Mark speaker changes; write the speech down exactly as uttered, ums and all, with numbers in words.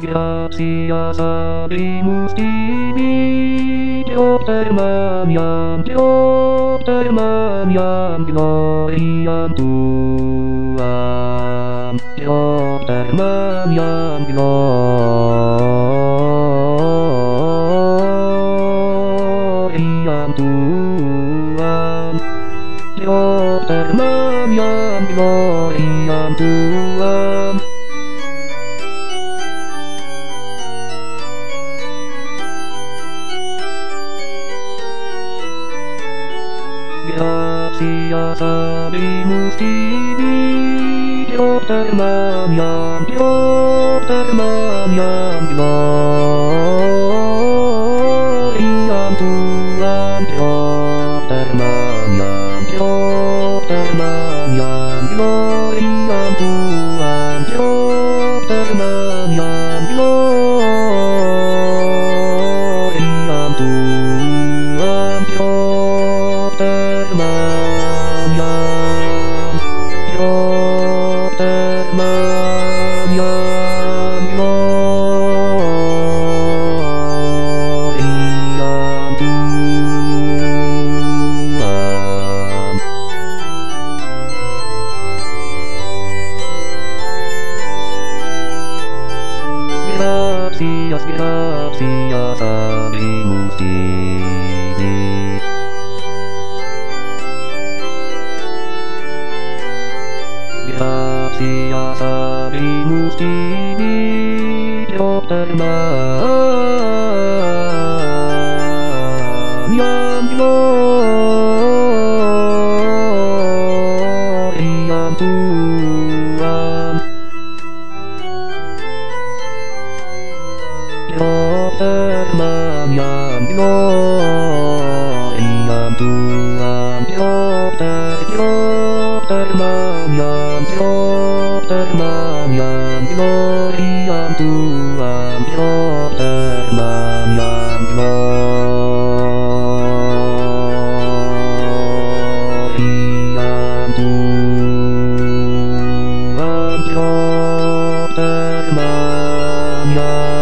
Speaker 1: Gracias abrimos di Dios termaniam, Dios termaniam, gloria tuam, Dios termaniam, gloria tuam, Dios termaniam, gloria tuam. Gracias abrimos di Dios termaniam, Dios termaniam, gloria tuam, Dios termaniam, Dios termaniam, gloria tuam, Dios termaniam, gloria tuam, Dios termaniam, Dios termaniam, gloria tuam. Gracias, gracias abrimos di Gracias abrimos di Dios termaniam, gloria tuam, Dios termaniam, gloria tuam, Dios ter, Dios termaniam, Dios termaniam, gloria tuam, Dios termaniam, gloria tuam, Dios termaniam.